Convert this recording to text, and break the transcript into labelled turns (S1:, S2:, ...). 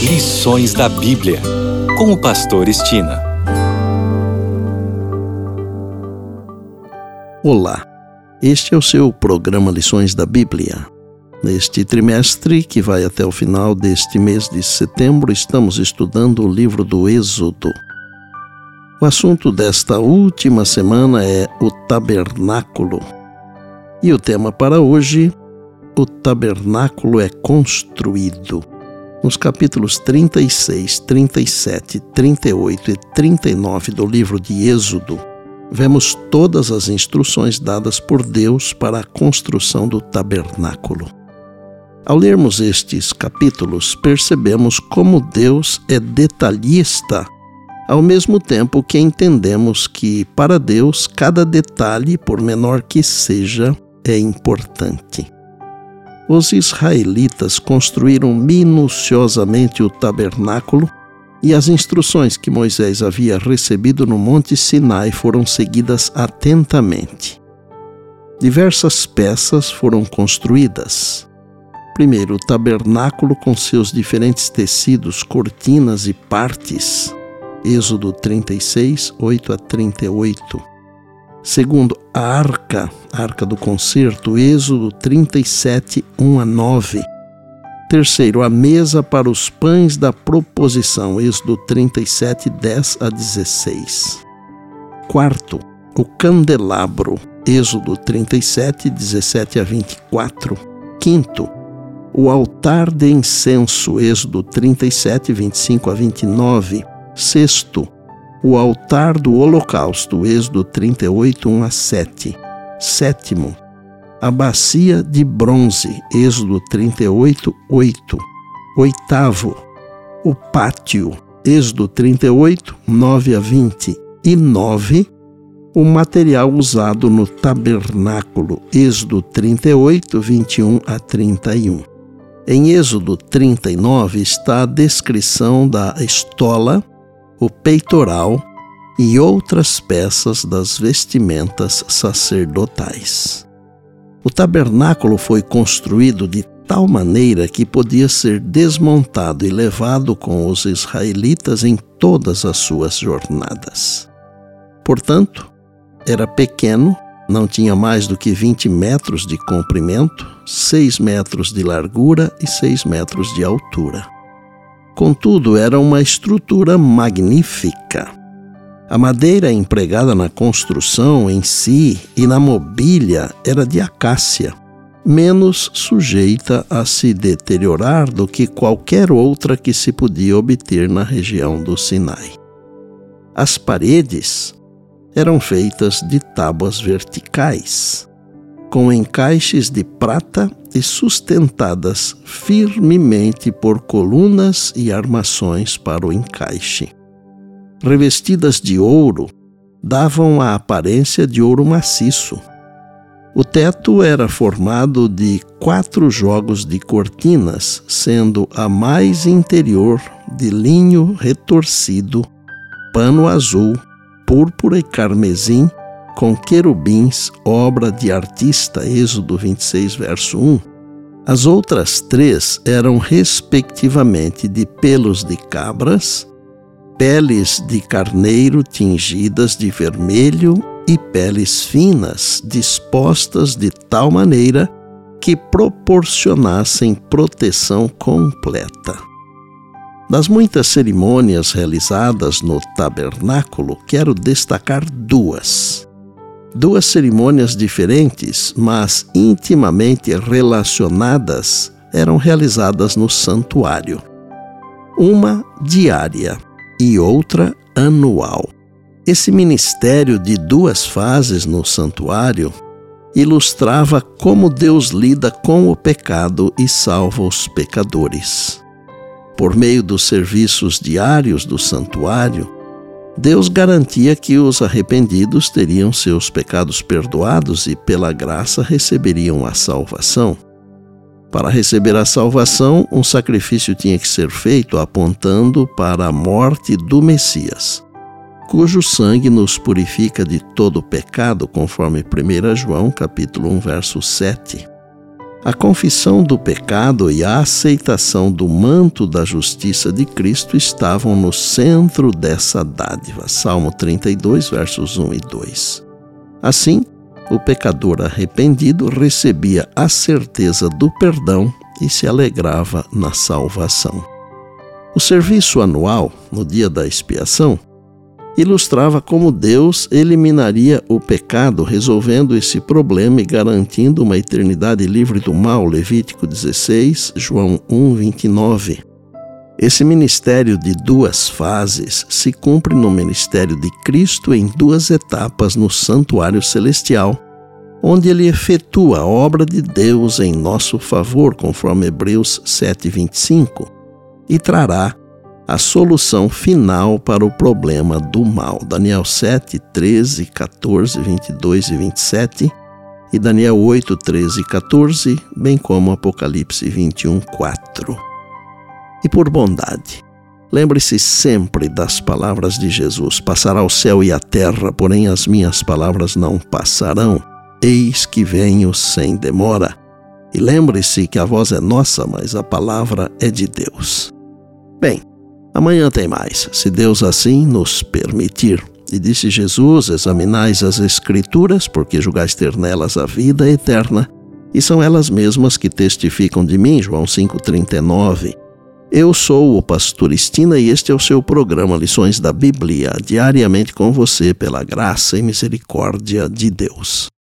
S1: Lições da Bíblia, com o pastor Estina.
S2: Olá, este é o seu programa Lições da Bíblia. Neste trimestre, que vai até o final deste mês de setembro, estamos estudando o livro do Êxodo. O assunto desta última semana é o tabernáculo. E o tema para hoje, o tabernáculo é construído. Nos capítulos 36, 37, 38 e 39 do livro de Êxodo, vemos todas as instruções dadas por Deus para a construção do tabernáculo. Ao lermos estes capítulos, percebemos como Deus é detalhista, ao mesmo tempo que entendemos que, para Deus, cada detalhe, por menor que seja, é importante. Os israelitas construíram minuciosamente o tabernáculo e as instruções que Moisés havia recebido no Monte Sinai foram seguidas atentamente. Diversas peças foram construídas. Primeiro, o tabernáculo com seus diferentes tecidos, cortinas e partes. Êxodo 36, 8 a 38. Segundo, a arca do concerto, Êxodo 37, 1 a 9. Terceiro, a mesa para os pães da proposição, Êxodo 37, 10 a 16. Quarto, o candelabro, Êxodo 37, 17 a 24. Quinto, o altar de incenso, Êxodo 37, 25 a 29. Sexto, o altar do holocausto, Êxodo 38, 1 a 7. Sétimo, a bacia de bronze, Êxodo 38, 8. Oitavo, o pátio, Êxodo 38, 9 a 20. E 9, o material usado no tabernáculo, Êxodo 38, 21 a 31. Em Êxodo 39 está a descrição da estola, o peitoral e outras peças das vestimentas sacerdotais. O tabernáculo foi construído de tal maneira que podia ser desmontado e levado com os israelitas em todas as suas jornadas. Portanto, era pequeno, não tinha mais do que 20 metros de comprimento, 6 metros de largura e 6 metros de altura. Contudo, era uma estrutura magnífica. A madeira empregada na construção em si e na mobília era de acácia, menos sujeita a se deteriorar do que qualquer outra que se podia obter na região do Sinai. As paredes eram feitas de tábuas verticais, com encaixes de prata e sustentadas firmemente por colunas e armações para o encaixe. Revestidas de ouro, davam a aparência de ouro maciço. O teto era formado de 4 jogos de cortinas, sendo a mais interior de linho retorcido, pano azul, púrpura e carmesim, com querubins, obra de artista, Êxodo 26, verso 1. As outras 3 eram respectivamente de pelos de cabras, peles de carneiro tingidas de vermelho e peles finas, dispostas de tal maneira que proporcionassem proteção completa. Das muitas cerimônias realizadas no tabernáculo, quero destacar 2. 2 cerimônias diferentes, mas intimamente relacionadas, eram realizadas no santuário. Uma diária e outra anual. Esse ministério de 2 fases no santuário ilustrava como Deus lida com o pecado e salva os pecadores. Por meio dos serviços diários do santuário, Deus garantia que os arrependidos teriam seus pecados perdoados e, pela graça, receberiam a salvação. Para receber a salvação, um sacrifício tinha que ser feito apontando para a morte do Messias, cujo sangue nos purifica de todo pecado, conforme 1 João, capítulo 1, verso 7. A confissão do pecado e a aceitação do manto da justiça de Cristo estavam no centro dessa dádiva. Salmo 32, versos 1 e 2. Assim, o pecador arrependido recebia a certeza do perdão e se alegrava na salvação. O serviço anual, no dia da expiação, ilustrava como Deus eliminaria o pecado, resolvendo esse problema e garantindo uma eternidade livre do mal. Levítico 16, João 1, 29. Esse ministério de duas fases se cumpre no ministério de Cristo em duas etapas no santuário celestial, onde ele efetua a obra de Deus em nosso favor, conforme Hebreus 7, 25, e trará a solução final para o problema do mal. Daniel 7, 13, 14, 22 e 27 e Daniel 8, 13 e 14, bem como Apocalipse 21, 4. E por bondade, lembre-se sempre das palavras de Jesus: passará o céu e a terra, porém as minhas palavras não passarão. Eis que venho sem demora. E lembre-se que a voz é nossa, mas a palavra é de Deus. Bem, amanhã tem mais, se Deus assim nos permitir. E disse Jesus: examinais as Escrituras, porque julgais ter nelas a vida eterna, e são elas mesmas que testificam de mim. João 5,39. Eu sou o pastor Estina e este é o seu programa Lições da Bíblia, diariamente com você pela graça e misericórdia de Deus.